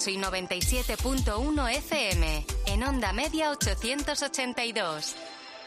98 y 97.1 FM. En onda media 882.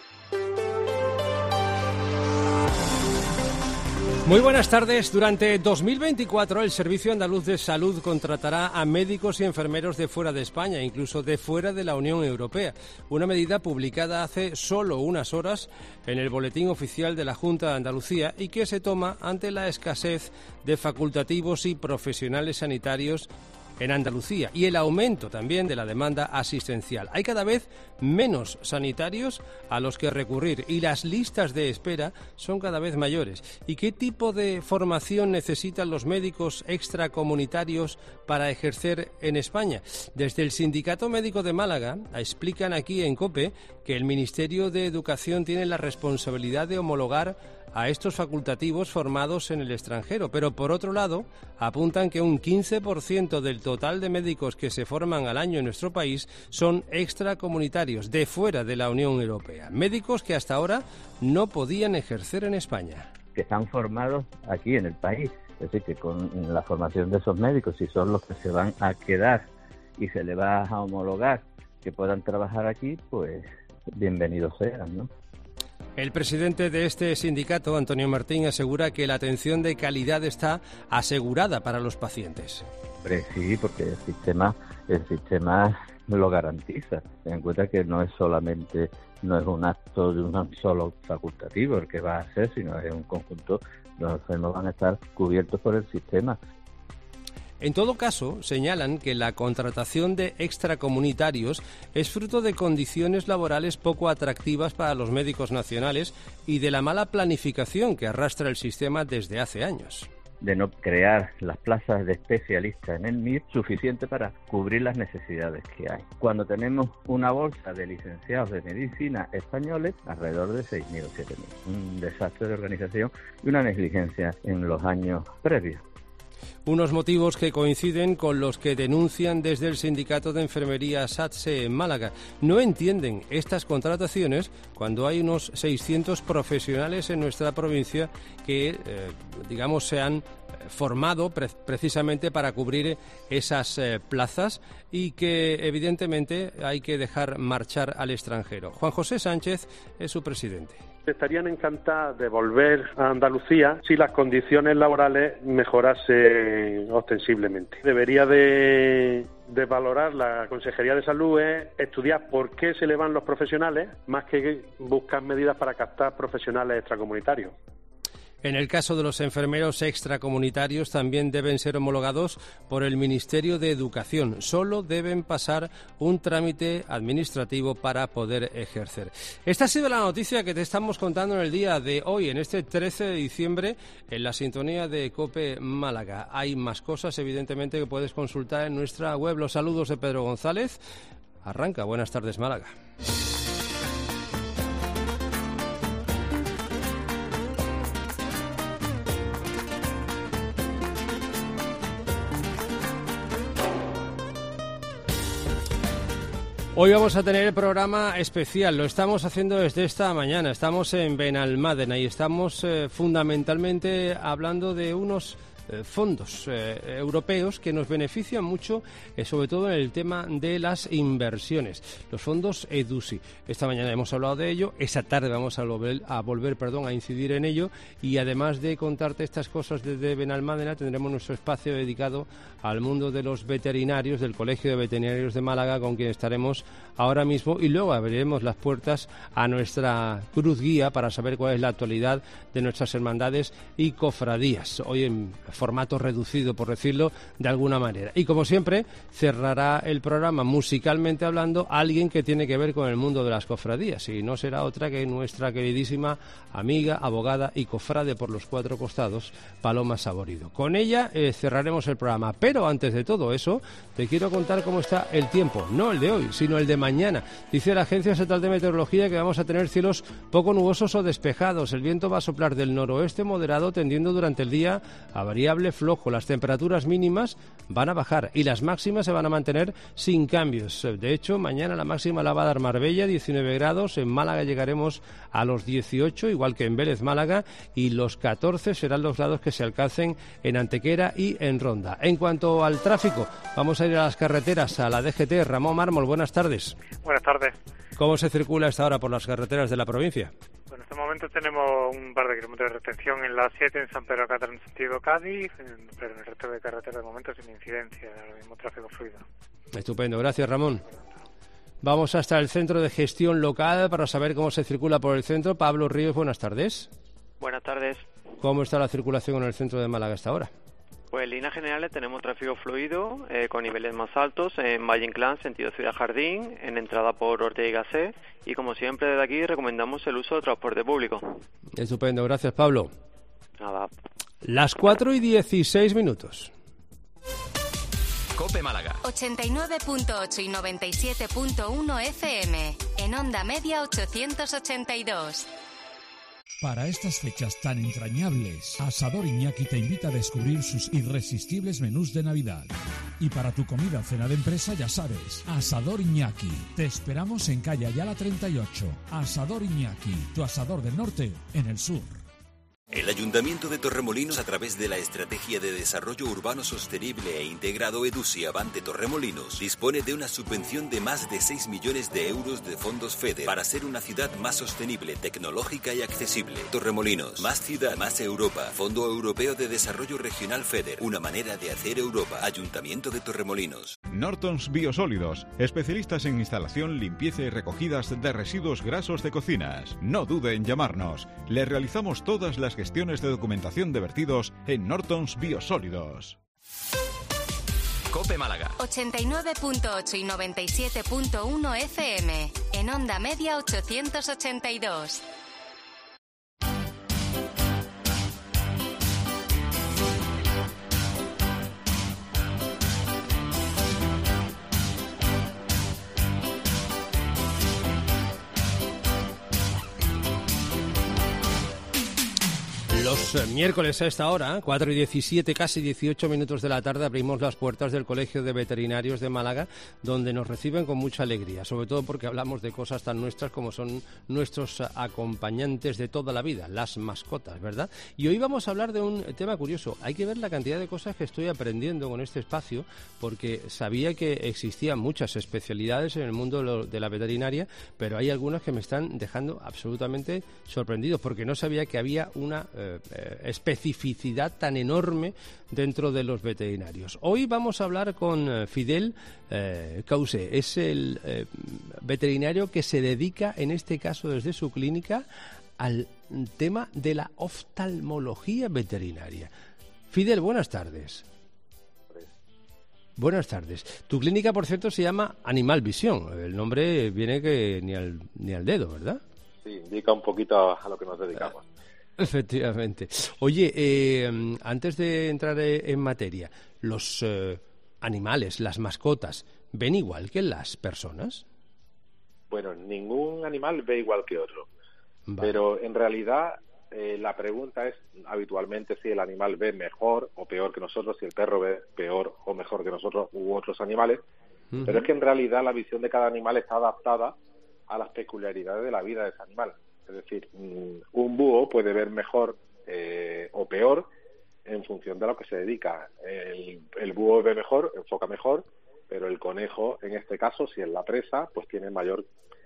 Muy buenas tardes. Durante 2024 el Servicio Andaluz de Salud contratará a médicos y enfermeros de fuera de España, incluso de fuera de la Unión Europea. Una medida publicada hace solo unas horas en el Boletín Oficial de la Junta de Andalucía y que se toma ante la escasez de facultativos y profesionales sanitarios en Andalucía y el aumento también de la demanda asistencial. Hay cada vez menos sanitarios a los que recurrir y las listas de espera son cada vez mayores. ¿Y qué tipo de formación necesitan los médicos extracomunitarios para ejercer en España? Desde el Sindicato Médico de Málaga explican aquí en COPE que el Ministerio de Educación tiene la responsabilidad de homologar a estos facultativos formados en el extranjero, pero por otro lado apuntan que un 15% del total de médicos que se forman al año en nuestro país son extracomunitarios de fuera de la Unión Europea, médicos que hasta ahora no podían ejercer en España. Que están formados aquí en el país, es decir, que con la formación de esos médicos, si son los que se van a quedar y se les va a homologar que puedan trabajar aquí, pues bienvenidos sean, ¿no? El presidente de este sindicato, Antonio Martín, asegura que la atención de calidad está asegurada para los pacientes. Sí, porque el sistema lo garantiza. Ten en cuenta que no es un acto de un solo facultativo el que va a hacer, sino es un conjunto. Los enfermos van a estar cubiertos por el sistema. En todo caso, señalan que la contratación de extracomunitarios es fruto de condiciones laborales poco atractivas para los médicos nacionales y de la mala planificación que arrastra el sistema desde hace años. De no crear las plazas de especialistas en el MIR suficiente para cubrir las necesidades que hay. Cuando tenemos una bolsa de licenciados de medicina españoles, alrededor de 6.000 o 7.000. Un desastre de organización y una negligencia en los años previos. Unos motivos que coinciden con los que denuncian desde el Sindicato de Enfermería SATSE en Málaga. No entienden estas contrataciones cuando hay unos 600 profesionales en nuestra provincia que, se han formado precisamente para cubrir esas plazas y que evidentemente hay que dejar marchar al extranjero. Juan José Sánchez es su presidente. Estarían encantadas de volver a Andalucía si las condiciones laborales mejorasen ostensiblemente. Debería de valorar la Consejería de Salud estudiar por qué se le van los profesionales, más que buscar medidas para captar profesionales extracomunitarios. En el caso de los enfermeros extracomunitarios también deben ser homologados por el Ministerio de Educación. Solo deben pasar un trámite administrativo para poder ejercer. Esta ha sido la noticia que te estamos contando en el día de hoy, en este 13 de diciembre, en la sintonía de COPE Málaga. Hay más cosas, evidentemente, que puedes consultar en nuestra web. Los saludos de Pedro González. Arranca. Buenas tardes, Málaga. Hoy vamos a tener el programa especial, lo estamos haciendo desde esta mañana, estamos en Benalmádena y estamos fundamentalmente hablando de unos fondos europeos que nos benefician mucho, sobre todo en el tema de las inversiones, los fondos EDUSI. Esta mañana hemos hablado de ello, esta tarde vamos a volver a incidir en ello y además de contarte estas cosas desde Benalmádena tendremos nuestro espacio dedicado al mundo de los veterinarios, del Colegio de Veterinarios de Málaga, con quien estaremos ahora mismo y luego abriremos las puertas a nuestra cruz guía para saber cuál es la actualidad de nuestras hermandades y cofradías. Hoy en formato reducido, por decirlo de alguna manera. Y como siempre, cerrará el programa musicalmente hablando alguien que tiene que ver con el mundo de las cofradías, y no será otra que nuestra queridísima amiga, abogada y cofrade por los cuatro costados, Paloma Saborido. Con ella cerraremos el programa, pero antes de todo eso, te quiero contar cómo está el tiempo, no el de hoy, sino el de mañana. Dice la Agencia Estatal de Meteorología que vamos a tener cielos poco nubosos o despejados. El viento va a soplar del noroeste moderado, tendiendo durante el día a variar variable flojo. Las temperaturas mínimas van a bajar y las máximas se van a mantener sin cambios. De hecho, mañana la máxima la va a dar Marbella, 19 grados. En Málaga llegaremos a los 18, igual que en Vélez, Málaga, y los 14 serán los grados que se alcancen en Antequera y en Ronda. En cuanto al tráfico, vamos a ir a las carreteras, a la DGT. Ramón Mármol, buenas tardes. Buenas tardes. ¿Cómo se circula a esta hora por las carreteras de la provincia? Bueno, en este momento tenemos un par de kilómetros de retención en la 7 en San Pedro Alcázar en sentido Cádiz, pero en el resto de carreteras de momento sin incidencia, el mismo tráfico fluido. Estupendo, gracias Ramón. Vamos hasta el Centro de Gestión Local para saber cómo se circula por el centro. Pablo Ríos, buenas tardes. Buenas tardes. ¿Cómo está la circulación en el centro de Málaga hasta ahora? Pues en líneas generales tenemos tráfico fluido con niveles más altos en Valle Inclán, sentido Ciudad Jardín, en entrada por Ortega y Gasset, y como siempre desde aquí recomendamos el uso del transporte público. Estupendo, gracias Pablo. Nada. Las 4:16. COPE Málaga 89.8 y 97.1 FM. En onda media 882. Para estas fechas tan entrañables, Asador Iñaki te invita a descubrir sus irresistibles menús de Navidad. Y para tu comida o cena de empresa, ya sabes, Asador Iñaki. Te esperamos en calle Ayala 38. Asador Iñaki, tu asador del norte en el sur. El Ayuntamiento de Torremolinos, a través de la Estrategia de Desarrollo Urbano Sostenible e Integrado EDUSI Avante Torremolinos, dispone de una subvención de más de 6 millones de euros de fondos FEDER para ser una ciudad más sostenible, tecnológica y accesible. Torremolinos, más ciudad, más Europa. Fondo Europeo de Desarrollo Regional FEDER, una manera de hacer Europa. Ayuntamiento de Torremolinos. Nortons Biosólidos, especialistas en instalación, limpieza y recogidas de residuos grasos de cocinas. No dude en llamarnos. Le realizamos todas las gestiones de documentación de vertidos en Nortons Biosólidos. COPE Málaga 89.8 y 97.1 FM. En onda media 882. Los miércoles a esta hora, 4:17, casi 18 minutos de la tarde, abrimos las puertas del Colegio de Veterinarios de Málaga, donde nos reciben con mucha alegría, sobre todo porque hablamos de cosas tan nuestras como son nuestros acompañantes de toda la vida, las mascotas, ¿verdad? Y hoy vamos a hablar de un tema curioso. Hay que ver la cantidad de cosas que estoy aprendiendo con este espacio, porque sabía que existían muchas especialidades en el mundo de la veterinaria, pero hay algunas que me están dejando absolutamente sorprendido, porque no sabía que había una especificidad tan enorme dentro de los veterinarios. Hoy vamos a hablar con Fidel Causé. Es el veterinario que se dedica, en este caso desde su clínica, al tema de la oftalmología veterinaria. Fidel, buenas tardes. Buenas tardes. Tu clínica, por cierto, se llama Animal Visión. El nombre viene que ni al dedo, ¿verdad? Sí, indica un poquito a lo que nos dedicamos. Efectivamente. Oye, antes de entrar en materia, ¿los animales, las mascotas, ven igual que las personas? Bueno, ningún animal ve igual que otro. Vale. Pero en realidad la pregunta es habitualmente si el animal ve mejor o peor que nosotros, si el perro ve peor o mejor que nosotros u otros animales. Uh-huh. Pero es que en realidad la visión de cada animal está adaptada a las peculiaridades de la vida de ese animal. Es decir, un búho puede ver mejor o peor en función de lo que se dedica. El búho ve mejor, enfoca mejor, pero el conejo, en este caso, si es la presa, pues tiene mayor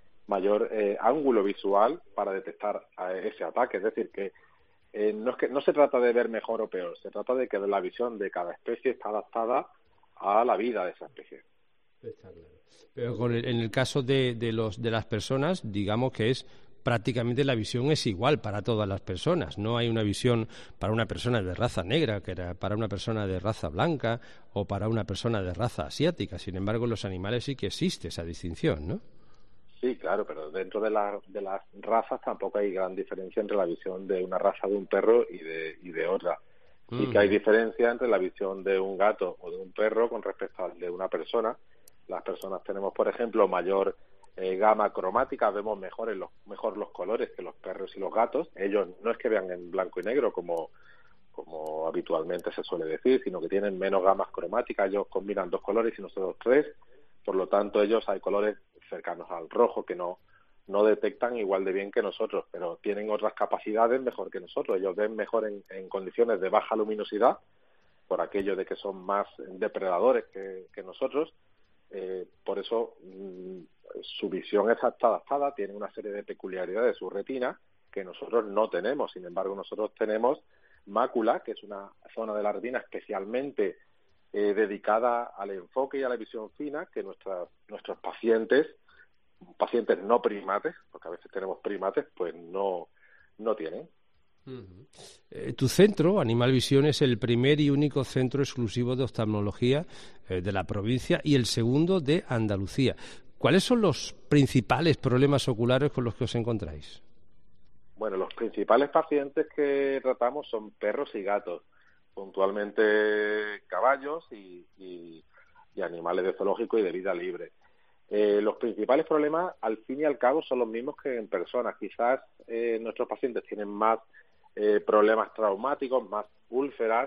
ángulo visual para detectar ese ataque. Es decir, que no se trata de ver mejor o peor, se trata de que la visión de cada especie está adaptada a la vida de esa especie. Está claro. Pero en el caso de las personas, digamos que es prácticamente la visión es igual para todas las personas. No hay una visión para una persona de raza negra que para una persona de raza blanca o para una persona de raza asiática. Sin embargo, en los animales sí que existe esa distinción, ¿no? Sí, claro, pero dentro de las razas tampoco hay gran diferencia entre la visión de una raza de un perro y de otra. Sí que hay diferencia entre la visión de un gato o de un perro con respecto al de una persona. Las personas tenemos, por ejemplo, mayor gama cromática, vemos mejor los colores que los perros y los gatos. Ellos no es que vean en blanco y negro como como habitualmente se suele decir, sino que tienen menos gamas cromáticas. Ellos combinan 2 colores y nosotros 3, por lo tanto ellos hay colores cercanos al rojo que no detectan igual de bien que nosotros, pero tienen otras capacidades mejor que nosotros. Ellos ven mejor en condiciones de baja luminosidad, por aquello de que son más depredadores que nosotros. Por eso su visión está adaptada, tiene una serie de peculiaridades de su retina que nosotros no tenemos. Sin embargo, nosotros tenemos mácula, que es una zona de la retina especialmente dedicada al enfoque y a la visión fina, que nuestros pacientes no primates, porque a veces tenemos primates, pues no tienen. Tu centro, Animal Visión, es el primer y único centro exclusivo de oftalmología de la provincia y el segundo de Andalucía. ¿Cuáles son los principales problemas oculares con los que os encontráis? Bueno, los principales pacientes que tratamos son perros y gatos, puntualmente caballos y animales de zoológico y de vida libre. Los principales problemas, al fin y al cabo, son los mismos que en personas. Quizás nuestros pacientes tienen más problemas traumáticos, más úlceras,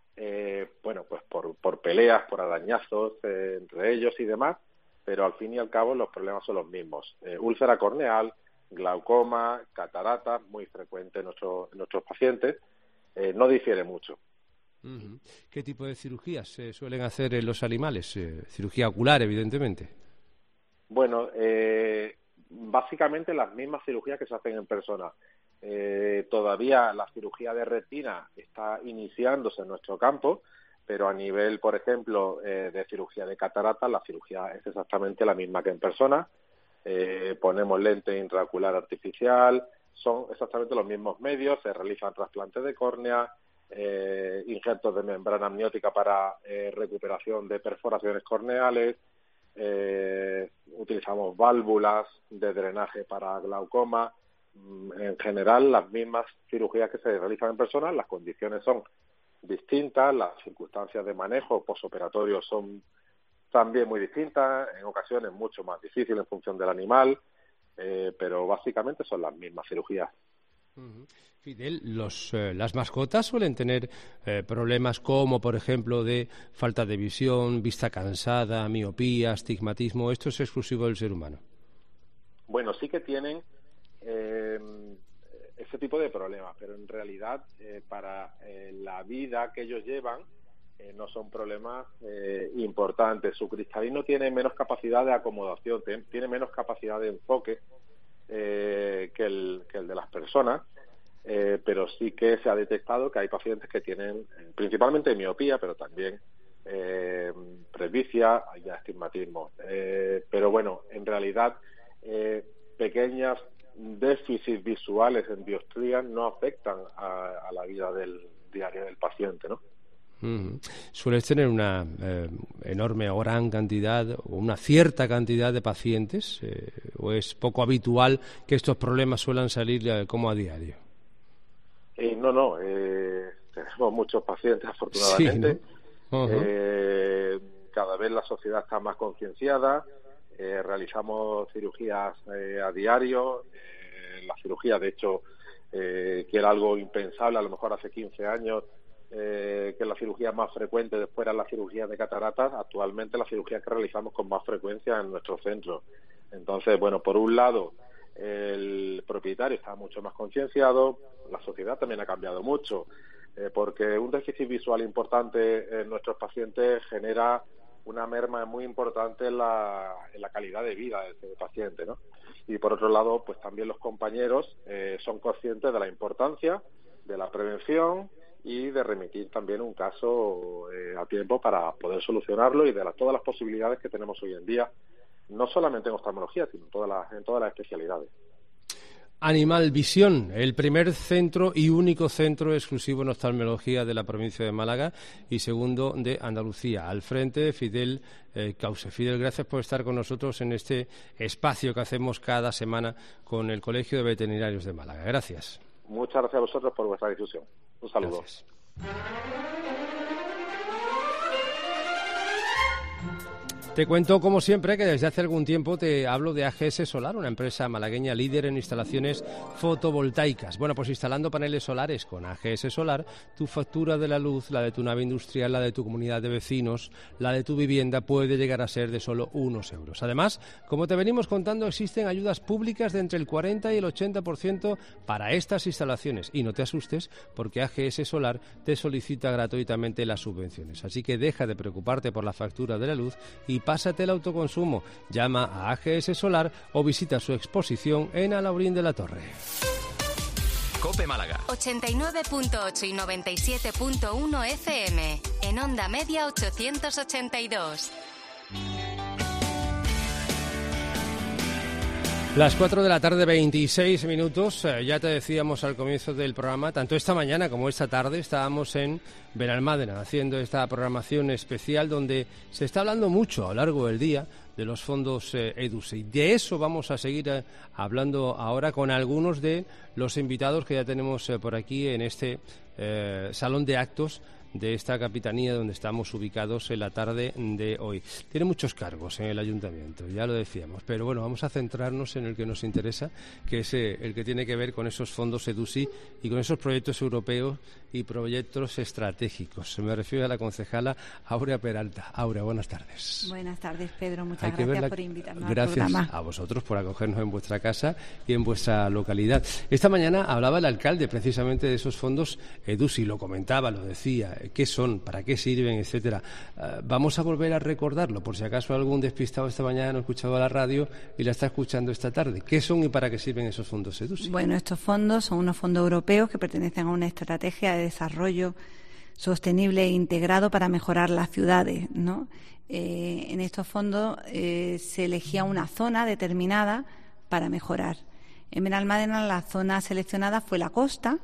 pues por peleas, por arañazos entre ellos y demás, pero al fin y al cabo los problemas son los mismos. Úlcera corneal, glaucoma, catarata, muy frecuente en nuestros pacientes, no difiere mucho. ¿Qué tipo de cirugías se suelen hacer en los animales? Cirugía ocular, evidentemente. Bueno, básicamente las mismas cirugías que se hacen en personas. Todavía la cirugía de retina está iniciándose en nuestro campo, pero a nivel, por ejemplo, de cirugía de catarata, la cirugía es exactamente la misma que en personas. Ponemos lente intraocular artificial, son exactamente los mismos medios, se realizan trasplantes de córnea, injertos de membrana amniótica para recuperación de perforaciones corneales, utilizamos válvulas de drenaje para glaucoma. En general, las mismas cirugías que se realizan en personas, las condiciones son distintas, las circunstancias de manejo posoperatorio son también muy distintas, en ocasiones mucho más difíciles en función del animal, pero básicamente son las mismas cirugías. Fidel, las mascotas suelen tener problemas como, por ejemplo, de falta de visión, vista cansada, miopía, astigmatismo. ¿Esto es exclusivo del ser humano? Bueno, sí que tienen ese tipo de problemas, pero en realidad para la vida que ellos llevan no son problemas importantes. Su cristalino tiene menos capacidad de acomodación, tiene menos capacidad de enfoque que el de las personas, pero sí que se ha detectado que hay pacientes que tienen principalmente miopía, pero también presbicia y astigmatismo. Pero bueno, en realidad pequeñas déficits visuales en dioptría no afectan a la vida diaria del paciente, ¿no? ¿Sueles tener una enorme o gran cantidad o una cierta cantidad de pacientes o es poco habitual que estos problemas suelan salir como a diario? No, tenemos muchos pacientes afortunadamente. Sí, ¿no? Cada vez la sociedad está más concienciada, realizamos cirugías a diario. La cirugía, de hecho, que era algo impensable a lo mejor hace 15 años, que la cirugía más frecuente después era la cirugía de cataratas. Actualmente la cirugía que realizamos con más frecuencia en nuestro centro. Entonces, bueno, por un lado el propietario está mucho más concienciado, la sociedad también ha cambiado mucho, porque un déficit visual importante en nuestros pacientes genera una merma muy importante en la calidad de vida de este paciente, ¿no? Y por otro lado, pues también los compañeros son conscientes de la importancia de la prevención y de remitir también un caso a tiempo para poder solucionarlo y de todas las posibilidades que tenemos hoy en día, no solamente en oftalmología, sino en todas las especialidades. Animal Visión, el primer centro y único centro exclusivo en oftalmología de la provincia de Málaga y segundo de Andalucía. Al frente, Fidel Cause. Fidel, gracias por estar con nosotros en este espacio que hacemos cada semana con el Colegio de Veterinarios de Málaga. Gracias. Muchas gracias a vosotros por vuestra difusión. Un saludo. Gracias. Te cuento, como siempre, que desde hace algún tiempo te hablo de AGS Solar, una empresa malagueña líder en instalaciones fotovoltaicas. Bueno, pues instalando paneles solares con AGS Solar, tu factura de la luz, la de tu nave industrial, la de tu comunidad de vecinos, la de tu vivienda, puede llegar a ser de solo unos euros. Además, como te venimos contando, existen ayudas públicas de entre el 40 y el 80% para estas instalaciones. Y no te asustes, porque AGS Solar te solicita gratuitamente las subvenciones. Así que deja de preocuparte por la factura de la luz y pásate el autoconsumo. Llama a AGS Solar o visita su exposición en Alaurín de la Torre. COPE Málaga. 89.8 y 97.1 FM. En onda media 882. Las 4 de la tarde, 26 minutos. Ya te decíamos al comienzo del programa, tanto esta mañana como esta tarde estábamos en Benalmádena haciendo esta programación especial donde se está hablando mucho a lo largo del día de los fondos EDUSI. De eso vamos a seguir hablando ahora con algunos de los invitados que ya tenemos por aquí en este salón de actos de esta capitanía donde estamos ubicados en la tarde de hoy. Tiene muchos cargos en el ayuntamiento, ya lo decíamos, pero bueno, vamos a centrarnos en el que nos interesa, que es el que tiene que ver con esos fondos EDUSI y con esos proyectos europeos y proyectos estratégicos. Me refiero a la concejala Aurea Peralta. Aurea, buenas tardes. Buenas tardes, Pedro. Muchas gracias por invitarnos al programa. Gracias a vosotros por acogernos en vuestra casa y en vuestra localidad. Esta mañana hablaba el alcalde precisamente de esos fondos EDUSI, lo comentaba, lo decía, qué son, para qué sirven, etcétera. Vamos a volver a recordarlo, por si acaso algún despistado esta mañana no escuchaba la radio y la está escuchando esta tarde. ¿Qué son y para qué sirven esos fondos EDUSI? Bueno, estos fondos son unos fondos europeos que pertenecen a una estrategia de desarrollo sostenible e integrado para mejorar las ciudades, ¿no? En estos fondos se elegía una zona determinada para mejorar. En Benalmádena la zona seleccionada fue la costa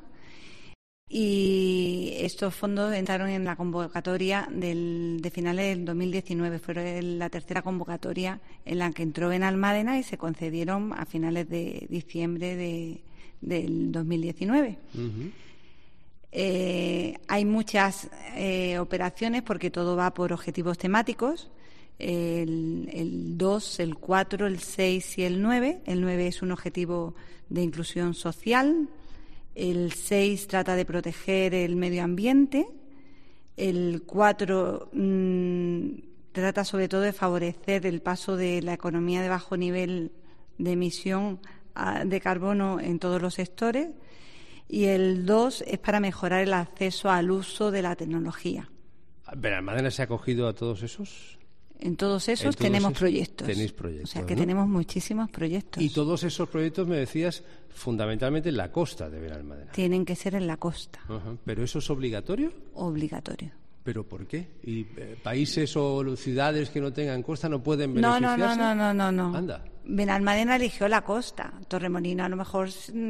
y estos fondos entraron en la convocatoria de finales del 2019. Fue la tercera convocatoria en la que entró Benalmádena y se concedieron a finales de diciembre del 2019. Uh-huh. Hay muchas operaciones porque todo va por objetivos temáticos. El 2, el 4, el 6 y el 9. El 9 es un objetivo de inclusión social. El 6 trata de proteger el medio ambiente. El 4 trata sobre todo de favorecer el paso de la economía de bajo nivel de emisión de carbono en todos los sectores. Y el 2 es para mejorar el acceso al uso de la tecnología. ¿Benalmádena se ha acogido a todos esos? En todos esos tenemos proyectos. Tenéis proyectos. O sea que ¿no? Tenemos muchísimos proyectos. Y todos esos proyectos, me decías, fundamentalmente en la costa de Benalmádena. Tienen que ser en la costa. Uh-huh. ¿Pero eso es obligatorio? Obligatorio. ¿Pero por qué? ¿Y países o ciudades que no tengan costa no pueden beneficiarse? No. Anda. Benalmádena eligió la costa. Torremolinos a lo mejor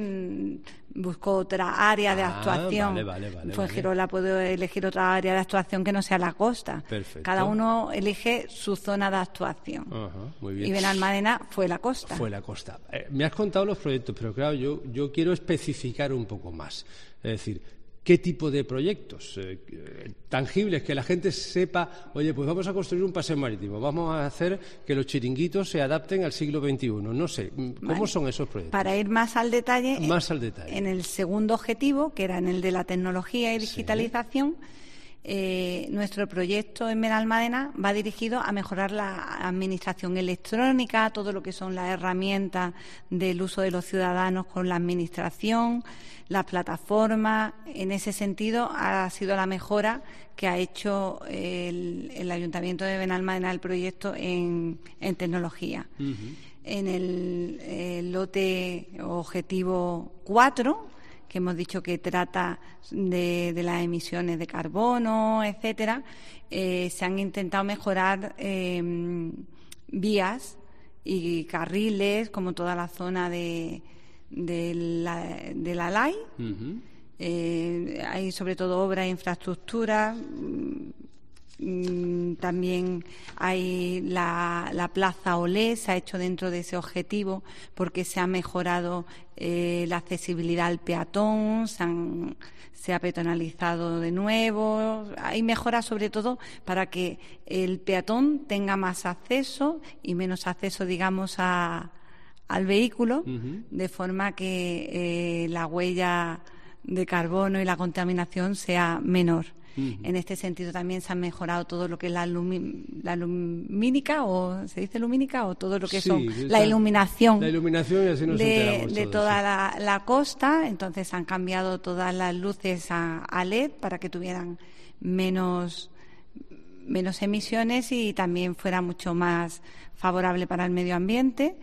buscó otra área de actuación. Vale. Fuengirola puede elegir otra área de actuación que no sea la costa. Perfecto. Cada uno elige su zona de actuación. Muy bien. Y Benalmádena fue la costa. Fue la costa. Me has contado los proyectos, pero claro, yo quiero especificar un poco más. Es decir, ¿qué tipo de proyectos tangibles que la gente sepa, oye, pues vamos a construir un paseo marítimo, vamos a hacer que los chiringuitos se adapten al siglo XXI? No sé, ¿cómo son esos proyectos? Para ir más al detalle, en el segundo objetivo, que era en el de la tecnología y digitalización, nuestro proyecto en Benalmádena va dirigido a mejorar la administración electrónica, todo lo que son las herramientas del uso de los ciudadanos con la administración, las plataformas. En ese sentido ha sido la mejora que ha hecho el Ayuntamiento de Benalmádena el proyecto en tecnología. Uh-huh. En el lote objetivo 4, que hemos dicho que trata de las emisiones de carbono, etcétera, se han intentado mejorar vías y carriles, como toda la zona de la LAI. Uh-huh. Hay sobre todo obras e infraestructuras También hay la Plaza Olé, se ha hecho dentro de ese objetivo porque se ha mejorado la accesibilidad al peatón, se ha peatonalizado de nuevo. Hay mejoras sobre todo para que el peatón tenga más acceso y menos acceso, digamos, al vehículo, de forma que la huella de carbono y la contaminación sea menor. En este sentido también se ha mejorado todo lo que es la lumínica, o se dice lumínica, o todo lo que son la iluminación. La iluminación, y así nos enteramos de todos, toda la costa. Entonces han cambiado todas las luces a LED para que tuvieran menos emisiones y también fuera mucho más favorable para el medio ambiente.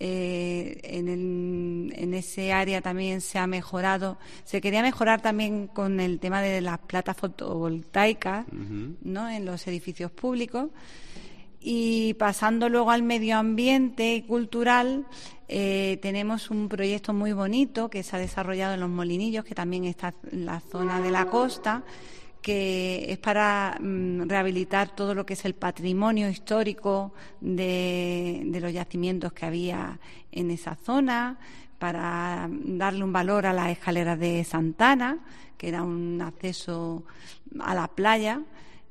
En ese área también se ha mejorado. Se quería mejorar también con el tema de las placas fotovoltaicas, ¿no?, en los edificios públicos. Y pasando luego al medio ambiente y cultural, tenemos un proyecto muy bonito que se ha desarrollado en Los Molinillos, que también está en la zona de la costa, que es para rehabilitar todo lo que es el patrimonio histórico de los yacimientos que había en esa zona, para darle un valor a las escaleras de Santana, que era un acceso a la playa.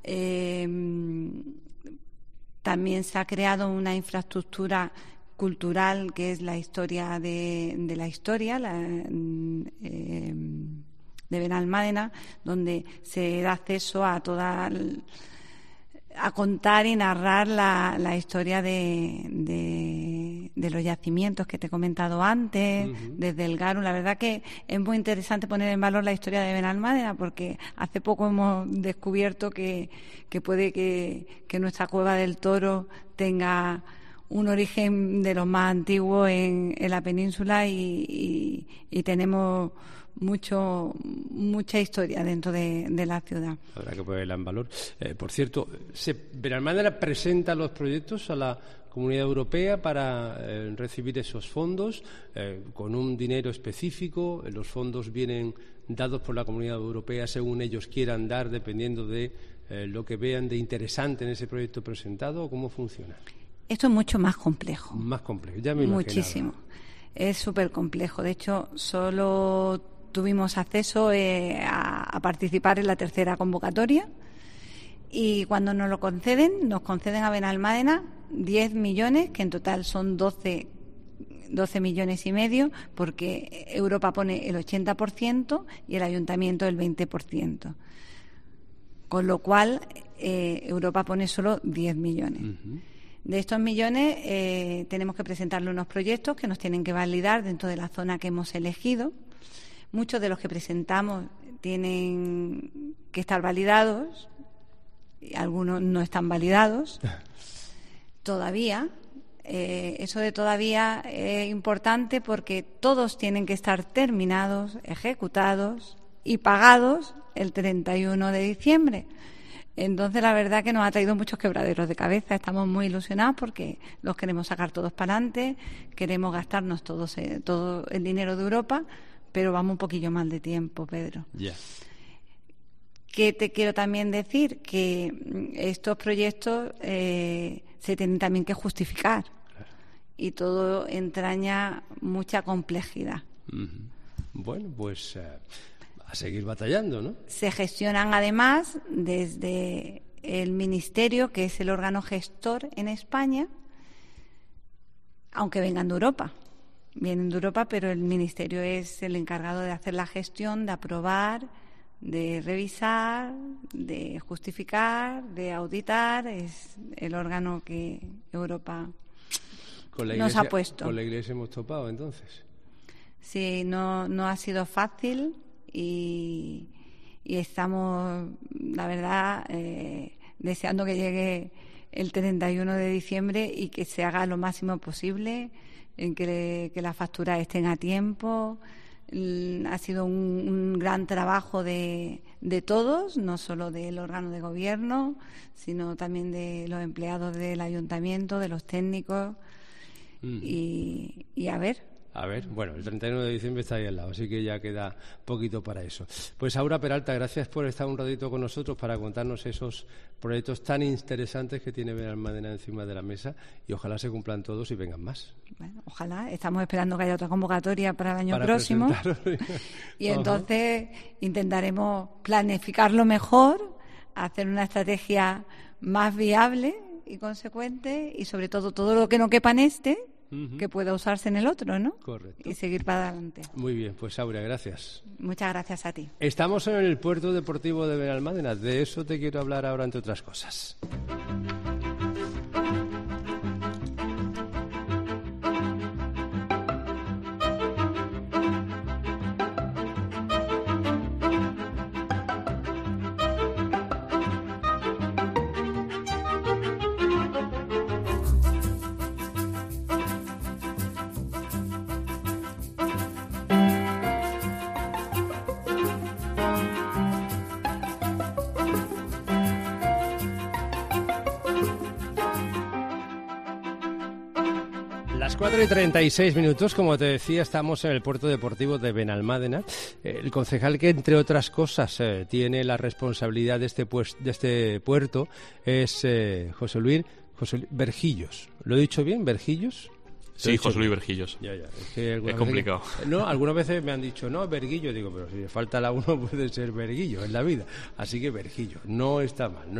También se ha creado una infraestructura cultural que es la historia de la historia, de Benalmádena, donde se da acceso a a contar y narrar la historia de los yacimientos que te he comentado antes, desde el Garum. La verdad que es muy interesante poner en valor la historia de Benalmádena, porque hace poco hemos descubierto que puede que nuestra Cueva del Toro tenga un origen de los más antiguos en la península y tenemos mucha historia dentro de la ciudad. Habrá que ponerla en valor. Por cierto, Benalmádena presenta los proyectos a la Comunidad Europea para recibir esos fondos con un dinero específico. Los fondos vienen dados por la Comunidad Europea según ellos quieran dar, dependiendo de lo que vean de interesante en ese proyecto presentado. ¿O cómo funciona? Esto es mucho más complejo. Más complejo, ya me imaginaba. Muchísimo. Es súper complejo. De hecho, solo tuvimos acceso a participar en la tercera convocatoria, y cuando nos conceden a Benalmádena 10 millones, que en total son 12 millones y medio, porque Europa pone el 80% y el Ayuntamiento el 20%. Con lo cual, Europa pone solo 10 millones. De estos millones tenemos que presentarle unos proyectos que nos tienen que validar dentro de la zona que hemos elegido. Muchos de los que presentamos tienen que estar validados, y algunos no están validados todavía. Eso de todavía es importante porque todos tienen que estar terminados, ejecutados y pagados el 31 de diciembre. Entonces, la verdad que nos ha traído muchos quebraderos de cabeza. Estamos muy ilusionados porque los queremos sacar todos para adelante, queremos gastarnos todo el dinero de Europa, pero vamos un poquillo mal de tiempo, Pedro. Ya. Que te quiero también decir que estos proyectos se tienen también que justificar, y todo entraña mucha complejidad. Bueno, pues a seguir batallando, ¿no? Se gestionan además desde el Ministerio, que es el órgano gestor en España, aunque vengan de Europa. Vienen de Europa, pero el Ministerio es el encargado de hacer la gestión, de aprobar, de revisar, de justificar, de auditar. Es el órgano que Europa nos ha puesto. Con la Iglesia hemos topado, entonces. Sí, no ha sido fácil y estamos, la verdad, deseando que llegue el 31 de diciembre y que se haga lo máximo posible, en que las facturas estén a tiempo. Ha sido un gran trabajo de todos, no solo del órgano de gobierno, sino también de los empleados del ayuntamiento, de los técnicos. Y a ver, A ver, bueno, el 31 de diciembre está ahí al lado, así que ya queda poquito para eso. Pues Aura Peralta, gracias por estar un ratito con nosotros para contarnos esos proyectos tan interesantes que tiene Benalmádena encima de la mesa, y ojalá se cumplan todos y vengan más. Bueno, ojalá. Estamos esperando que haya otra convocatoria para el año próximo. Y entonces intentaremos planificarlo mejor, hacer una estrategia más viable y consecuente, y sobre todo lo que no quepa en que pueda usarse en el otro, ¿no? Correcto. Y seguir para adelante. Muy bien, pues Aurea, gracias. Muchas gracias a ti. Estamos en el puerto deportivo de Benalmádena, de eso te quiero hablar ahora, entre otras cosas. Las 4:36, como te decía, estamos en el puerto deportivo de Benalmádena. El concejal que, entre otras cosas, tiene la responsabilidad de este puerto es José Luis Berjillos. ¿Lo he dicho bien, Berjillos? Sí, José Luis Berjillos. Ya. Es complicado. Algunas veces me han dicho, no, Berguillo. Digo, pero si le falta la uno puede ser Berguillo en la vida. Así que Berjillo. No está mal.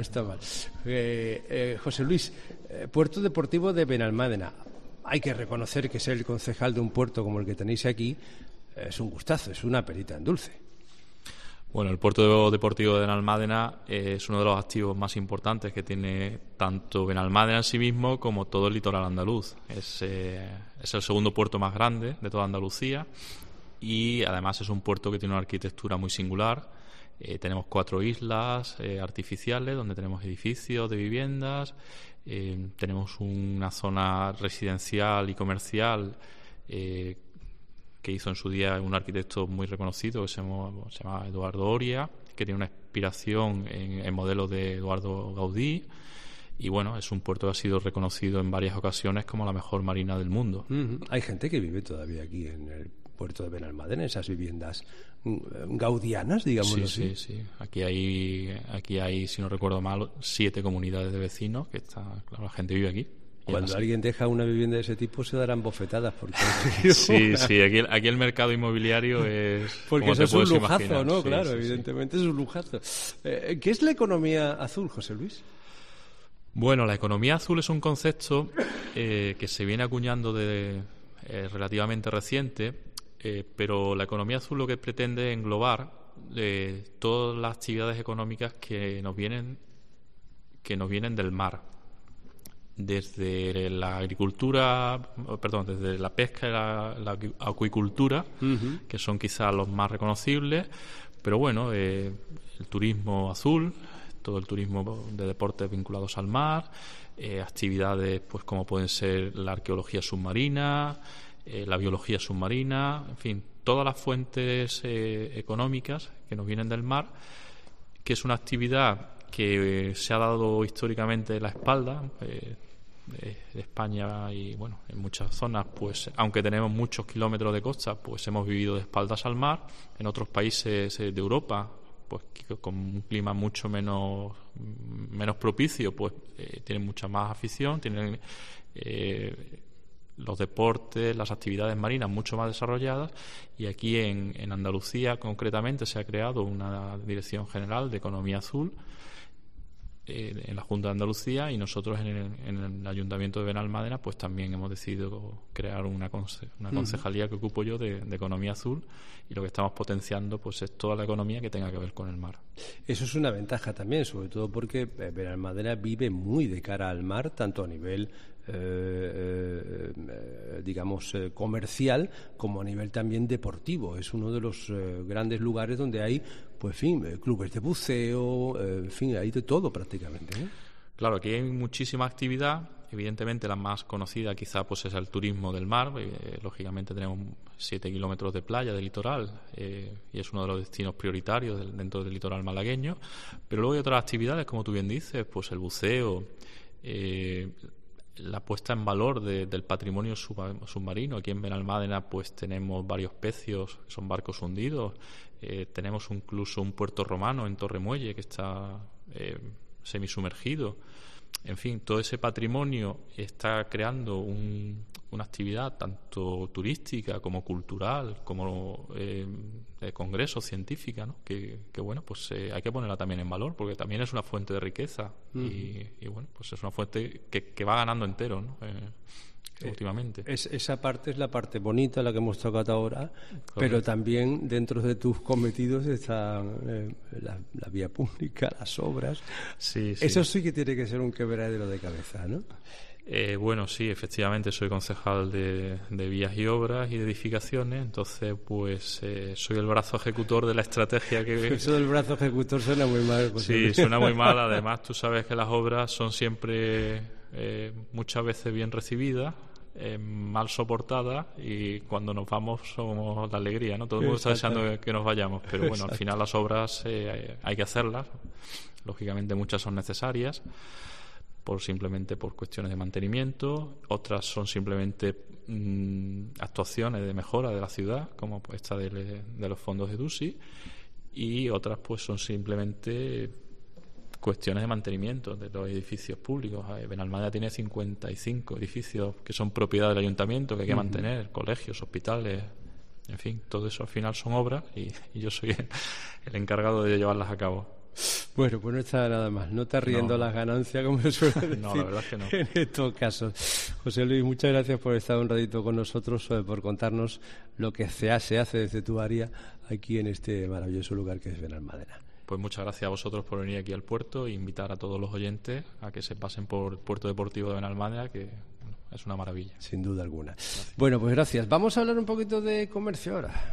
José Luis, puerto deportivo de Benalmádena. Hay que reconocer que ser el concejal de un puerto como el que tenéis aquí es un gustazo, es una perita en dulce. Bueno, el puerto deportivo de Benalmádena es uno de los activos más importantes que tiene tanto Benalmádena en sí mismo como todo el litoral andaluz. Es el segundo puerto más grande de toda Andalucía y además es un puerto que tiene una arquitectura muy singular. Tenemos 4 islas artificiales donde tenemos edificios de viviendas. Tenemos una zona residencial y comercial que hizo en su día un arquitecto muy reconocido que se llama Eduardo Oria, que tiene una inspiración en modelos de Eduardo Gaudí. Y bueno, es un puerto que ha sido reconocido en varias ocasiones como la mejor marina del mundo. Hay gente que vive todavía aquí en el puerto de Benalmádena, esas viviendas gaudianas, digámoslo así. Sí. Aquí hay, si no recuerdo mal, 7 comunidades de vecinos que claro, la gente vive aquí. Cuando alguien deja una vivienda de ese tipo se darán bofetadas porque sí, aquí el mercado inmobiliario es porque eso es un lujazo, imaginar. ¿no? Sí, claro, sí, evidentemente es un lujazo. ¿Qué es la economía azul, José Luis? Bueno, la economía azul es un concepto que se viene acuñando de relativamente reciente, pero la economía azul lo que pretende es englobar todas las actividades económicas que nos vienen del mar, desde la pesca y la acuicultura, que son quizás los más reconocibles, pero bueno, el turismo azul, todo el turismo de deportes vinculados al mar, actividades pues como pueden ser la arqueología submarina, la biología submarina, en fin, todas las fuentes económicas que nos vienen del mar, que es una actividad que se ha dado históricamente la espalda de España y bueno, en muchas zonas, pues aunque tenemos muchos kilómetros de costa, pues hemos vivido de espaldas al mar. En otros países de Europa, pues con un clima mucho menos propicio, pues tienen mucha más afición, tienen los deportes, las actividades marinas mucho más desarrolladas, y aquí en Andalucía concretamente se ha creado una Dirección General de Economía Azul en la Junta de Andalucía, y nosotros en el Ayuntamiento de Benalmádena pues también hemos decidido crear una concejalía que ocupo yo de Economía Azul, y lo que estamos potenciando pues es toda la economía que tenga que ver con el mar. Eso es una ventaja también, sobre todo porque Benalmádena vive muy de cara al mar, tanto a nivel comercial como a nivel también deportivo. Es uno de los grandes lugares donde hay clubes de buceo, hay de todo prácticamente, ¿no? Claro, aquí hay muchísima actividad. Evidentemente la más conocida quizá pues es el turismo del mar. Lógicamente tenemos 7 kilómetros de playa, de litoral, y es uno de los destinos prioritarios dentro del litoral malagueño. Pero luego hay otras actividades, como tú bien dices, pues el buceo. la puesta en valor del patrimonio submarino. Aquí en Benalmádena pues tenemos varios pecios, que son barcos hundidos, tenemos incluso un puerto romano en Torremuelle que está semisumergido. En fin, todo ese patrimonio está creando una actividad tanto turística como cultural, como de congreso, científica, ¿no? Que bueno, pues hay que ponerla también en valor, porque también es una fuente de riqueza y bueno, pues es una fuente que va ganando entero, ¿no? Últimamente. Esa parte es la parte bonita, la que hemos tocado ahora. Correcto. Pero también dentro de tus cometidos está la vía pública, las obras. Sí. Eso sí que tiene que ser un quebradero de cabeza, ¿no? Bueno, sí, efectivamente soy concejal de vías y obras y de edificaciones, entonces pues soy el brazo ejecutor de la estrategia que... Eso del brazo ejecutor suena muy mal. Sí, suena muy mal. Además, tú sabes que las obras son siempre muchas veces bien recibidas, mal soportadas, y cuando nos vamos somos la alegría, ¿no? Todo el mundo está deseando que nos vayamos, pero bueno, al final las obras hay que hacerlas. Lógicamente muchas son necesarias simplemente por cuestiones de mantenimiento, otras son simplemente actuaciones de mejora de la ciudad, como pues esta de los fondos de EDUSI, y otras pues son simplemente cuestiones de mantenimiento de los edificios públicos. Benalmádena tiene 55 edificios que son propiedad del ayuntamiento, que hay que mantener, colegios, hospitales, en fin, todo eso al final son obras y yo soy el encargado de llevarlas a cabo. Bueno, pues no está nada mal. No está riendo las ganancias, como se suele decir. No, la verdad es que no. En estos casos. José Luis, muchas gracias por estar un ratito con nosotros, por contarnos lo que se hace desde tu área aquí en este maravilloso lugar que es Benalmádena. Pues muchas gracias a vosotros por venir aquí al puerto e invitar a todos los oyentes a que se pasen por el Puerto Deportivo de Benalmádena, que bueno, es una maravilla. Sin duda alguna. Gracias. Bueno, pues gracias. Vamos a hablar un poquito de comercio ahora.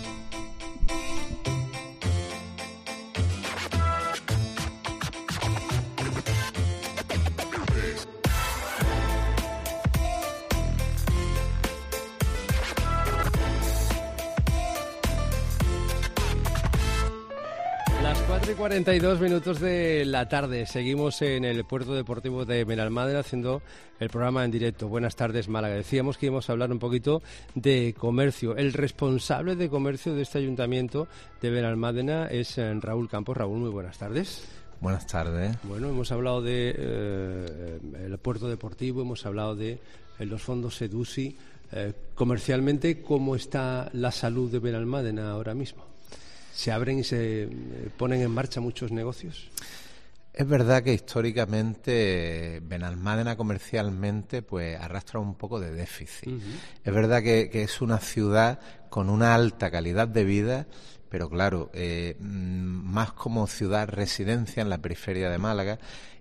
Las 4:42 de la tarde. Seguimos en el Puerto Deportivo de Benalmádena haciendo el programa en directo. Buenas tardes, Málaga. Decíamos que íbamos a hablar un poquito de comercio. El responsable de comercio de este ayuntamiento de Benalmádena es Raúl Campos. Raúl, muy buenas tardes. Buenas tardes. Bueno, hemos hablado de el Puerto Deportivo, hemos hablado de los fondos EDUSI. Comercialmente, ¿cómo está la salud de Benalmádena ahora mismo? ¿Se abren y se ponen en marcha muchos negocios? Es verdad que históricamente Benalmádena comercialmente pues arrastra un poco de déficit. Es verdad que es una ciudad con una alta calidad de vida, pero claro, más como ciudad residencia en la periferia de Málaga.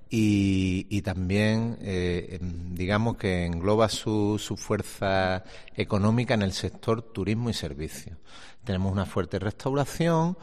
Y también, digamos que engloba su fuerza económica en el sector turismo y servicios. Tenemos una fuerte restauración,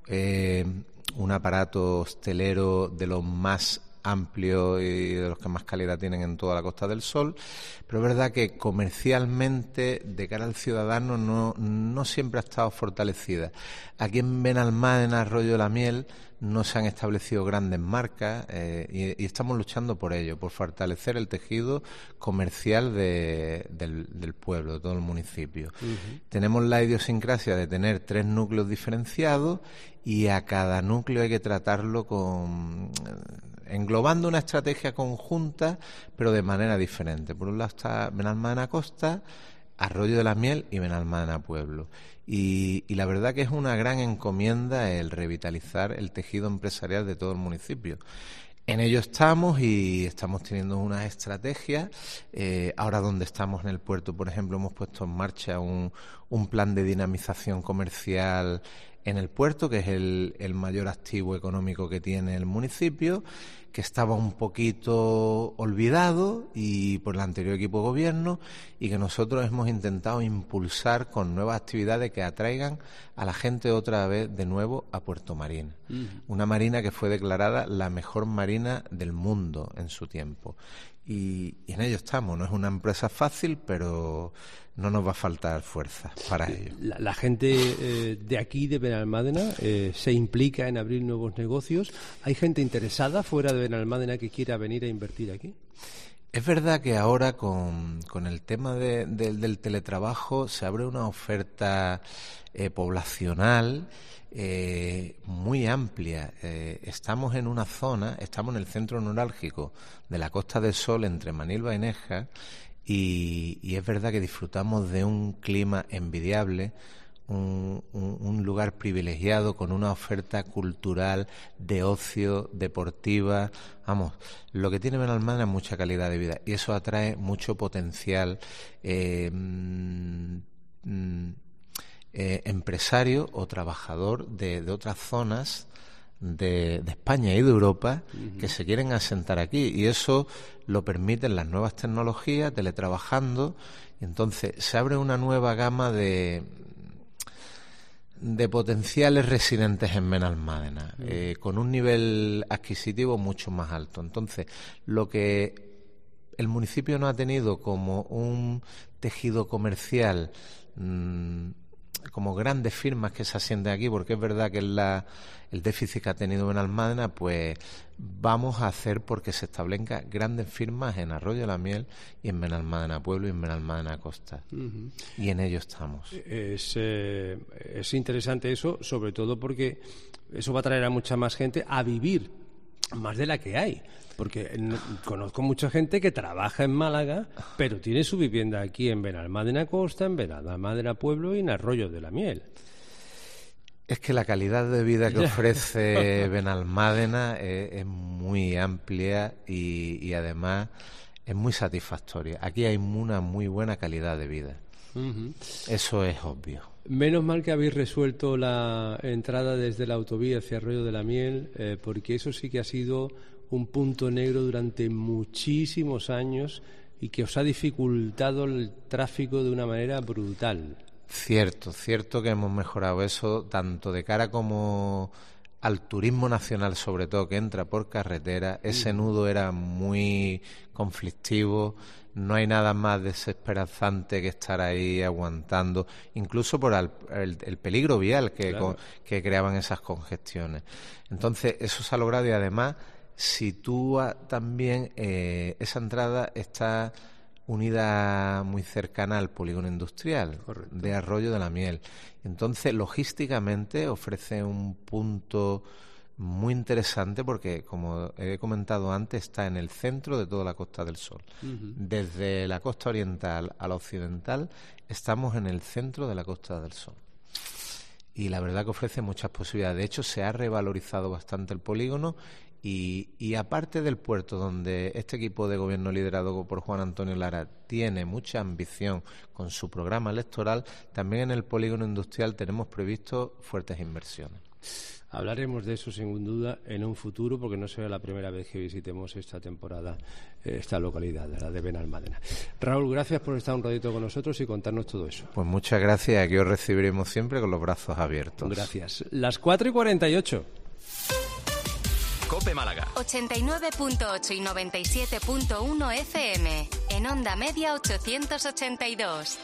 un aparato hostelero de los más amplios y de los que más calidad tienen en toda la Costa del Sol, pero es verdad que comercialmente de cara al ciudadano no siempre ha estado fortalecida. Aquí en Benalmádena, Arroyo de la Miel, no se han establecido grandes marcas y estamos luchando por ello, por fortalecer el tejido comercial del pueblo, de todo el municipio. Tenemos la idiosincrasia de tener 3 núcleos diferenciados y a cada núcleo hay que tratarlo englobando una estrategia conjunta, pero de manera diferente. Por un lado está Benalmádena Costa, Arroyo de la Miel y Benalmádena Pueblo. Y la verdad que es una gran encomienda el revitalizar el tejido empresarial de todo el municipio. En ello estamos y estamos teniendo unas estrategias. Ahora donde estamos en el puerto, por ejemplo, hemos puesto en marcha un plan de dinamización comercial en el puerto, que es el mayor activo económico que tiene el municipio, que estaba un poquito olvidado y por el anterior equipo de gobierno, y que nosotros hemos intentado impulsar con nuevas actividades que atraigan a la gente otra vez de nuevo a Puerto Marina. Una marina que fue declarada la mejor marina del mundo en su tiempo. Y en ello estamos. No es una empresa fácil, pero no nos va a faltar fuerza para ello. La gente de aquí, de Benalmádena, se implica en abrir nuevos negocios. ¿Hay gente interesada fuera de Benalmádena que quiera venir a invertir aquí? Es verdad que ahora con el tema del teletrabajo se abre una oferta poblacional muy amplia. Estamos en una zona, estamos en el centro neurálgico de la Costa del Sol, entre Manilva y Néjar, y es verdad que disfrutamos de un clima envidiable, un lugar privilegiado con una oferta cultural, de ocio, deportiva. Vamos, lo que tiene Benalmádena es mucha calidad de vida y eso atrae mucho potencial empresario o trabajador de otras zonas de España y de Europa que se quieren asentar aquí, y eso lo permiten las nuevas tecnologías, teletrabajando, y entonces se abre una nueva gama de potenciales residentes en Benalmádena, con un nivel adquisitivo mucho más alto. Entonces, lo que el municipio no ha tenido como un tejido comercial, como grandes firmas que se asienten aquí, porque es verdad que el déficit que ha tenido Benalmádena, pues vamos a hacer porque se establezcan grandes firmas en Arroyo de la Miel y en Benalmádena Pueblo y en Benalmádena Costa. Y en ello estamos. Es interesante eso, sobre todo porque eso va a traer a mucha más gente a vivir más de la que hay, porque conozco mucha gente que trabaja en Málaga, pero tiene su vivienda aquí en Benalmádena Costa, en Benalmádena Pueblo y en Arroyo de la Miel. Es que la calidad de vida que ofrece Benalmádena es muy amplia y además es muy satisfactoria. Aquí hay una muy buena calidad de vida. Eso es obvio. Menos mal que habéis resuelto la entrada desde la autovía hacia Arroyo de la Miel, porque eso sí que ha sido un punto negro durante muchísimos años y que os ha dificultado el tráfico de una manera brutal. Cierto que hemos mejorado eso, tanto de cara como al turismo nacional, sobre todo, que entra por carretera. Ese nudo era muy conflictivo. No hay nada más desesperanzante que estar ahí aguantando, incluso por el peligro vial que creaban esas congestiones. Entonces, eso se ha logrado, y además sitúa también esa entrada está unida muy cercana al polígono industrial. Correcto. De Arroyo de la Miel. Entonces, logísticamente ofrece un punto muy interesante porque, como he comentado antes, está en el centro de toda la Costa del Sol. Desde la costa oriental a la occidental estamos en el centro de la Costa del Sol. Y la verdad que ofrece muchas posibilidades. De hecho, se ha revalorizado bastante el polígono y aparte del puerto, donde este equipo de gobierno liderado por Juan Antonio Lara tiene mucha ambición con su programa electoral, también en el polígono industrial tenemos previsto fuertes inversiones. Hablaremos de eso sin duda en un futuro, porque no será la primera vez que visitemos esta temporada esta localidad, la de Benalmádena. Raúl, gracias por estar un ratito con nosotros y contarnos todo eso. Pues muchas gracias, aquí os recibiremos siempre con los brazos abiertos. Gracias. Las 4:48. COPE Málaga 89.8 y 97.1 FM. En onda media 882.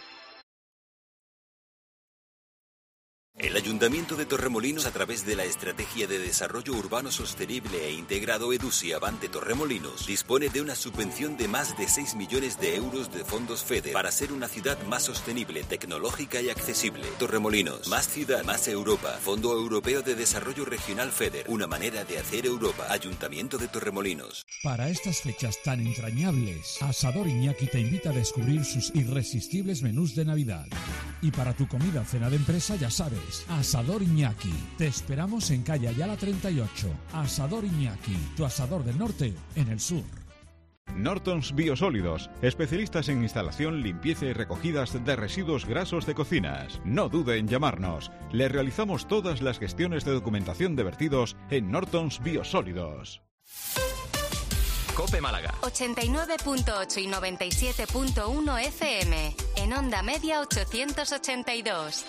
El Ayuntamiento de Torremolinos, a través de la Estrategia de Desarrollo Urbano Sostenible e Integrado EDUSI Avante Torremolinos, dispone de una subvención de más de 6 millones de euros de fondos FEDER para ser una ciudad más sostenible, tecnológica y accesible. Torremolinos, más ciudad, más Europa. Fondo Europeo de Desarrollo Regional FEDER, una manera de hacer Europa. Ayuntamiento de Torremolinos. Para estas fechas tan entrañables, Asador Iñaki te invita a descubrir sus irresistibles menús de Navidad. Y para tu comida o cena de empresa, ya sabes, Asador Iñaki. Te esperamos en calle Ayala 38. Asador Iñaki, tu asador del norte en el sur. Nortons Biosólidos, especialistas en instalación, limpieza y recogidas de residuos grasos de cocinas. No dude en llamarnos. Le realizamos todas las gestiones de documentación de vertidos en Nortons Biosólidos. COPE Málaga 89.8 y 97.1 FM. En onda media 882.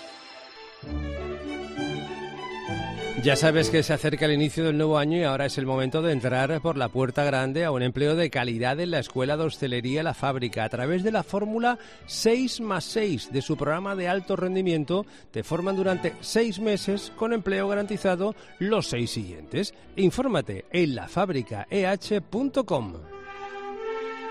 Ya sabes que se acerca el inicio del nuevo año y ahora es el momento de entrar por la puerta grande a un empleo de calidad en la Escuela de Hostelería La Fábrica. A través de la fórmula 6+6 de su programa de alto rendimiento, te forman durante 6 meses con empleo garantizado los 6 siguientes. Infórmate en lafabricaeh.com.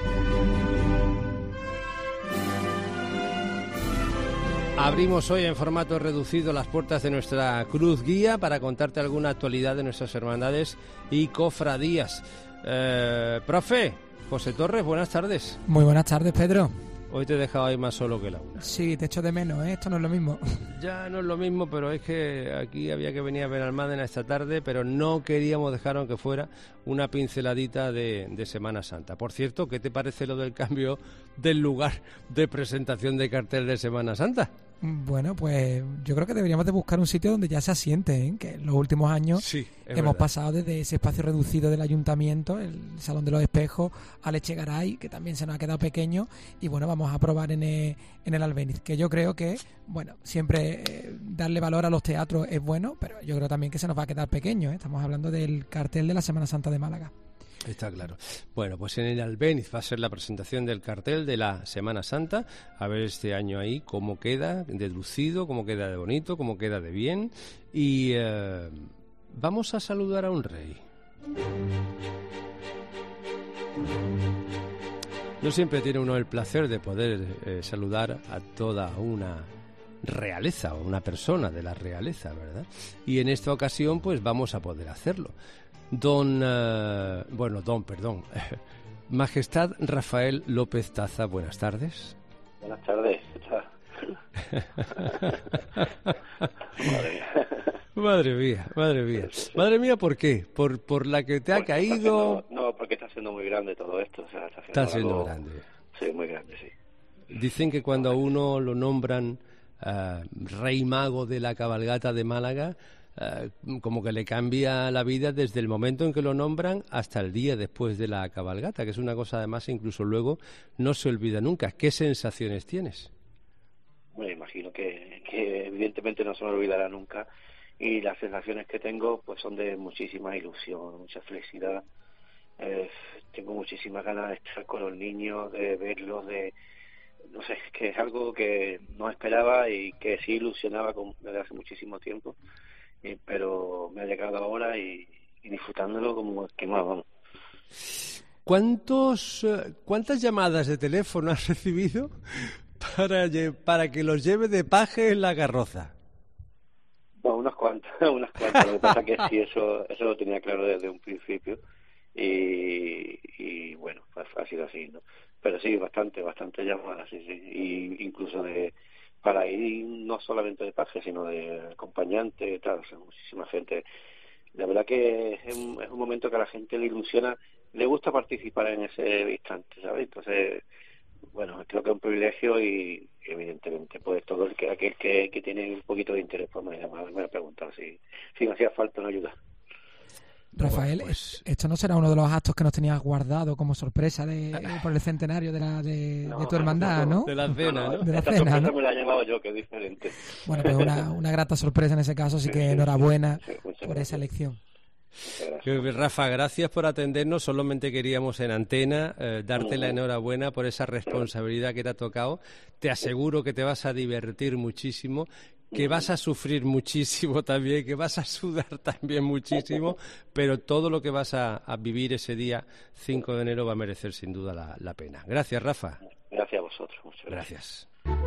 Abrimos hoy en formato reducido las puertas de nuestra cruz guía para contarte alguna actualidad de nuestras hermandades y cofradías. Profe, José Torres, buenas tardes. Muy buenas tardes, Pedro. Hoy te he dejado ahí más solo que la una. Sí, te echo de menos, ¿eh? Esto no es lo mismo. Ya no es lo mismo, pero es que aquí había que venir a Benalmádena esta tarde, pero no queríamos dejar aunque fuera una pinceladita de Semana Santa. Por cierto, ¿qué te parece lo del cambio del lugar de presentación de cartel de Semana Santa? Bueno, pues yo creo que deberíamos de buscar un sitio donde ya se asiente, ¿eh? Que en los últimos años hemos pasado desde ese espacio reducido del ayuntamiento, el Salón de los Espejos, al Echegaray, que también se nos ha quedado pequeño, y bueno, vamos a probar en el Albéniz, que yo creo que, bueno, siempre darle valor a los teatros es bueno, pero yo creo también que se nos va a quedar pequeño, ¿eh? Estamos hablando del cartel de la Semana Santa de Málaga. Está claro. Bueno, pues en el Albéniz va a ser la presentación del cartel de la Semana Santa. A ver este año ahí cómo queda de lucido, cómo queda de bonito, cómo queda de bien. Y vamos a saludar a un rey. No siempre tiene uno el placer de poder saludar a toda una realeza o una persona de la realeza, ¿verdad? Y en esta ocasión pues vamos a poder hacerlo. Majestad Rafael López Taza, buenas tardes. Buenas tardes. Madre mía, ¿por qué? ¿Por la que te ha caído? No, porque está siendo muy grande todo esto. O sea, está siendo grande. Sí, muy grande, sí. Dicen que cuando a uno lo nombran rey mago de la cabalgata de Málaga, como que le cambia la vida desde el momento en que lo nombran hasta el día después de la cabalgata, que es una cosa además incluso luego no se olvida nunca. ¿Qué sensaciones tienes? Me imagino que evidentemente no se me olvidará nunca, y las sensaciones que tengo pues son de muchísima ilusión, mucha felicidad. Tengo muchísimas ganas de estar con los niños, de verlos, no sé, que es algo que no esperaba y que sí ilusionaba desde hace muchísimo tiempo. Pero me ha llegado ahora y disfrutándolo como que más, vamos. ¿Cuántas llamadas de teléfono has recibido para que los lleve de paje en la carroza? Bueno, unas cuantas. Lo que pasa es que sí, eso lo tenía claro desde un principio y bueno, pues ha sido así, ¿no? Pero sí, bastante llamadas, sí. Y incluso para ir no solamente de paje, sino de acompañante, tal, o sea, muchísima gente. La verdad que es un momento que a la gente le ilusiona, le gusta participar en ese instante, ¿sabes? Entonces, bueno, creo que es un privilegio y evidentemente pues todo aquel que tiene un poquito de interés pues me ha preguntado si me hacía falta una ayuda. Rafael, bueno, pues, ¿esto no será uno de los actos que nos tenías guardado como sorpresa por el centenario de tu hermandad, no? De la cena, ¿no? De la Esta cena, sorpresa ¿no? me la he llevado yo, que es diferente. Bueno, pues una grata sorpresa en ese caso, así que enhorabuena por esa elección. Rafa, gracias por atendernos. Solamente queríamos en antena darte la enhorabuena por esa responsabilidad que te ha tocado. Te aseguro que te vas a divertir muchísimo, que vas a sufrir muchísimo también, que vas a sudar también muchísimo, pero todo lo que vas a vivir ese día 5 de enero va a merecer sin duda la pena. Gracias, Rafa. Gracias a vosotros. Muchas gracias.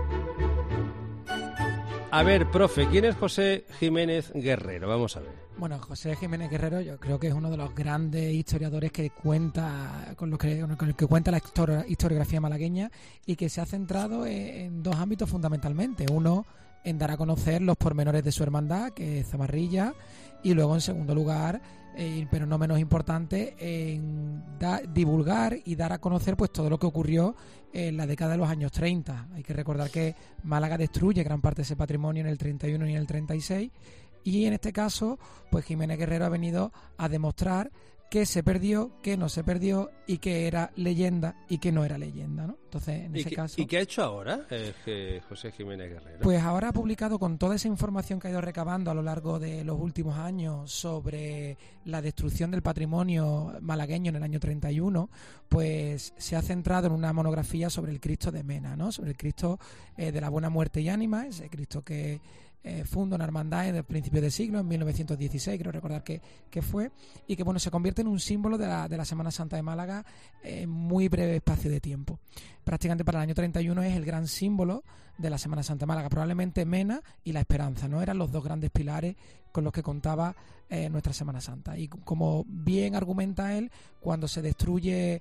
A ver, profe, ¿quién es José Jiménez Guerrero? Vamos a ver. Bueno, José Jiménez Guerrero yo creo que es uno de los grandes historiadores que cuenta con el que cuenta la historiografía malagueña y que se ha centrado en dos ámbitos fundamentalmente. Uno, en dar a conocer los pormenores de su hermandad, que es Zamarrilla, y luego en segundo lugar, pero no menos importante, en divulgar y dar a conocer pues todo lo que ocurrió en la década de los años 30. Hay que recordar que Málaga destruye gran parte de ese patrimonio en el 31 y en el 36, y en este caso pues Jiménez Guerrero ha venido a demostrar qué se perdió, qué no se perdió y qué era leyenda y qué no era leyenda, ¿no? Entonces, en ese caso... ¿Y qué ha hecho ahora José Jiménez Guerrero? Pues ahora ha publicado, con toda esa información que ha ido recabando a lo largo de los últimos años sobre la destrucción del patrimonio malagueño en el año 31, pues se ha centrado en una monografía sobre el Cristo de Mena, ¿no? Sobre el Cristo de la Buena Muerte y Ánima, ese Cristo que funda una hermandad en el principio del siglo, en 1916, creo recordar que fue, y que bueno, se convierte en un símbolo de la Semana Santa de Málaga en muy breve espacio de tiempo. Prácticamente para el año 31 es el gran símbolo de la Semana Santa de Málaga. Probablemente Mena y la Esperanza, ¿no? Eran los dos grandes pilares con los que contaba nuestra Semana Santa. Y como bien argumenta él, cuando se destruye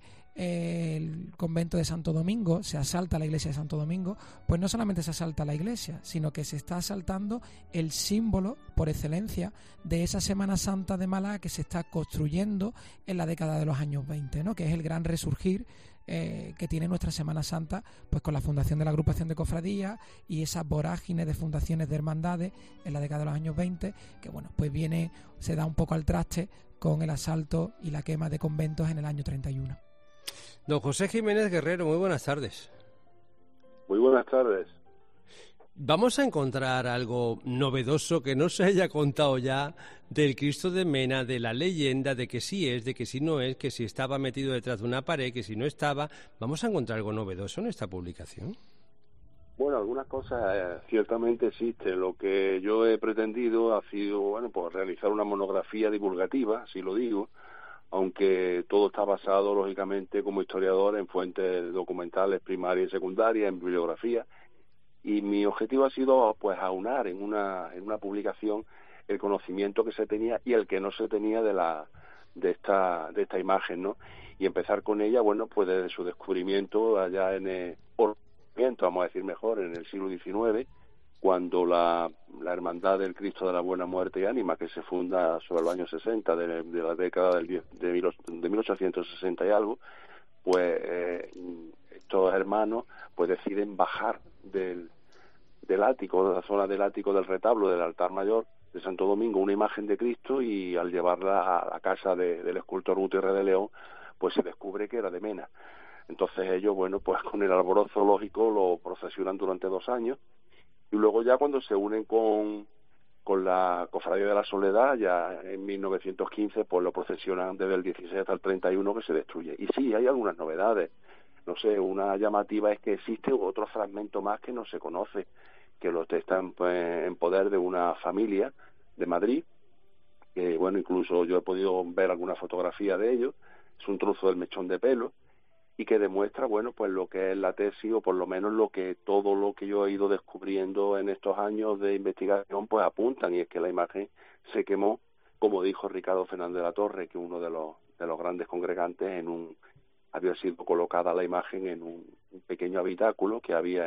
el convento de Santo Domingo, se asalta la iglesia de Santo Domingo, pues no solamente se asalta la iglesia, sino que se está asaltando el símbolo por excelencia de esa Semana Santa de Málaga que se está construyendo en la década de los años 20, ¿no? Que es el gran resurgir que tiene nuestra Semana Santa, pues con la fundación de la agrupación de cofradías y esas vorágines de fundaciones de hermandades en la década de los años 20, que bueno, pues se da un poco al traste con el asalto y la quema de conventos en el año 31. Don José Jiménez Guerrero, muy buenas tardes. Muy buenas tardes. Vamos a encontrar algo novedoso que no se haya contado ya del Cristo de Mena, de la leyenda, de que sí es, de que sí no es, que si estaba metido detrás de una pared, que si no estaba. ¿Vamos a encontrar algo novedoso en esta publicación? Bueno, algunas cosas ciertamente existen. Lo que yo he pretendido ha sido, bueno, pues realizar una monografía divulgativa, así lo digo, aunque todo está basado, lógicamente, como historiador, en fuentes documentales primarias y secundarias, en bibliografía. Y mi objetivo ha sido pues aunar en una publicación el conocimiento que se tenía y el que no se tenía de esta imagen, ¿no? Y empezar con ella, bueno, pues desde su descubrimiento allá vamos a decir mejor, en el siglo XIX, cuando la Hermandad del Cristo de la Buena Muerte y Ánima, que se funda sobre los años 60 de la década de 1860 y algo, pues estos hermanos pues deciden bajar del ático, de la zona del ático del retablo del altar mayor de Santo Domingo, una imagen de Cristo, y al llevarla a la casa del escultor Gutiérrez de León, pues se descubre que era de Mena. Entonces ellos, bueno, pues con el alborozo zoológico lo procesionan durante 2 años, y luego ya cuando se unen con la Cofradía de la Soledad, ya en 1915, pues lo procesionan desde el 16 hasta el 31, que se destruye. Y sí, hay algunas novedades. No sé, una llamativa es que existe otro fragmento más que no se conoce, que están pues, en poder de una familia de Madrid, que bueno, incluso yo he podido ver alguna fotografía de ellos. Es un trozo del mechón de pelo, y que demuestra, bueno, pues lo que es la tesis, o por lo menos todo lo que yo he ido descubriendo en estos años de investigación, pues apuntan, y es que la imagen se quemó, como dijo Ricardo Fernández de la Torre, que uno de los grandes congregantes, había sido colocada la imagen en un pequeño habitáculo que había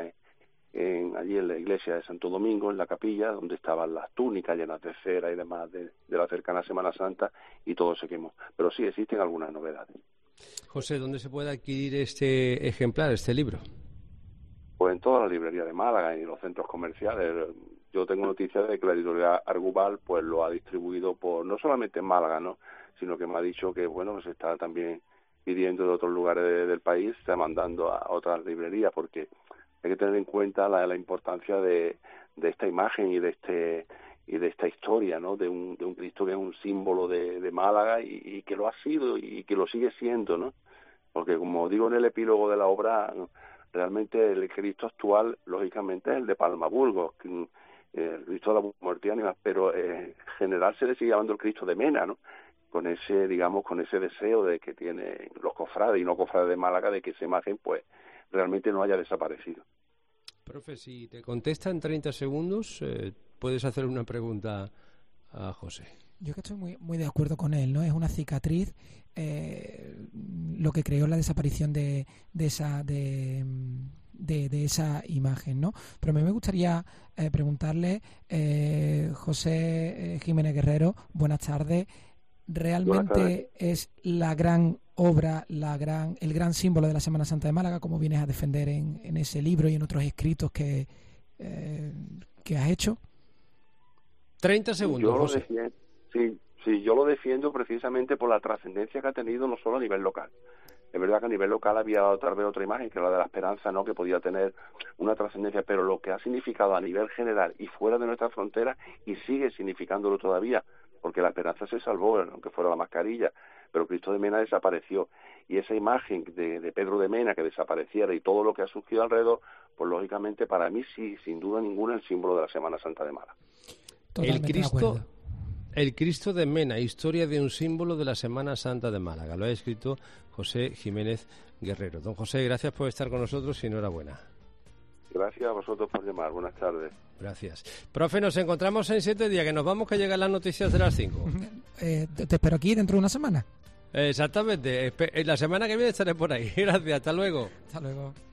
allí en la iglesia de Santo Domingo, en la capilla, donde estaban las túnicas llenas de cera y demás de la cercana Semana Santa, y todo se quemó. Pero sí existen algunas novedades. José, ¿dónde se puede adquirir este ejemplar, este libro? Pues en todas las librerías de Málaga y en los centros comerciales. Yo tengo noticias de que la editorial Argubal pues lo ha distribuido no solamente en Málaga, ¿no?, sino que me ha dicho que bueno, se está también pidiendo de otros lugares del país, se está mandando a otras librerías, porque hay que tener en cuenta la importancia de esta imagen y de esta historia, ¿no?, de un Cristo que es un símbolo de Málaga, y que lo ha sido y que lo sigue siendo, ¿no? Porque como digo en el epílogo de la obra, realmente el Cristo actual, lógicamente, es el de Palma Burgos, el Cristo de la Muerte y Ánima, pero en general se le sigue llamando el Cristo de Mena, ¿no?, con ese deseo de que tienen los cofrades y no cofrades de Málaga, de que esa imagen pues realmente no haya desaparecido. Profe, si te contesta en 30 segundos, puedes hacer una pregunta a José. Yo que estoy muy, muy de acuerdo con él, ¿no? Es una cicatriz lo que creó la desaparición de esa imagen, ¿no? Pero a mí me gustaría preguntarle, José Jiménez Guerrero, buenas tardes. ¿Realmente es la gran obra, el gran símbolo de la Semana Santa de Málaga, como vienes a defender en ese libro y en otros escritos que has hecho? 30 segundos, José. Yo lo defiendo precisamente por la trascendencia que ha tenido, no solo a nivel local. Es verdad que a nivel local había tal vez otra imagen, que era la de la Esperanza, ¿no?, que podía tener una trascendencia, pero lo que ha significado a nivel general y fuera de nuestra frontera, y sigue significándolo todavía, porque la Esperanza se salvó, aunque fuera la mascarilla, pero Cristo de Mena desapareció. Y esa imagen de Pedro de Mena que desapareciera y todo lo que ha surgido alrededor, pues lógicamente para mí sí, sin duda ninguna, el símbolo de la Semana Santa de Málaga. El Cristo de Mena, historia de un símbolo de la Semana Santa de Málaga. Lo ha escrito José Jiménez Guerrero. Don José, gracias por estar con nosotros y enhorabuena. Gracias a vosotros por llamar. Buenas tardes. Gracias. Profe, nos encontramos en 7 días, que nos vamos, que llegan las noticias de las 5. Te espero aquí dentro de una semana. Exactamente. La semana que viene estaré por ahí. Gracias. Hasta luego. Hasta luego.